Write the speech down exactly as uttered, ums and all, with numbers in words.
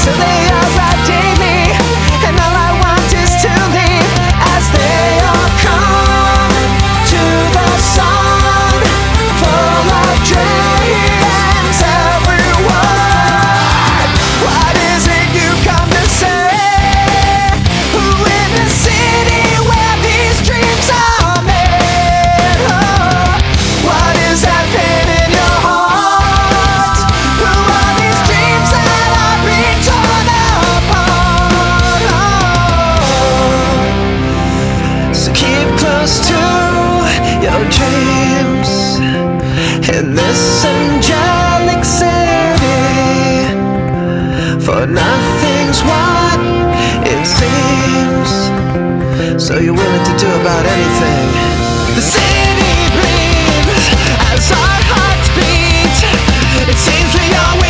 till they arrive daily, and all I want is to leave as they all come to the song full of dreams. Everyone, what is it you come to say? Who in the city where these dreams are made? Oh, what is that pain in your heart? Who are these dreams that are being torn apart? Oh, so keep close to your dreams in this angelic city, for nothing's what it seems, so you're willing to do about anything. The city bleeds as our hearts beat. It seems we always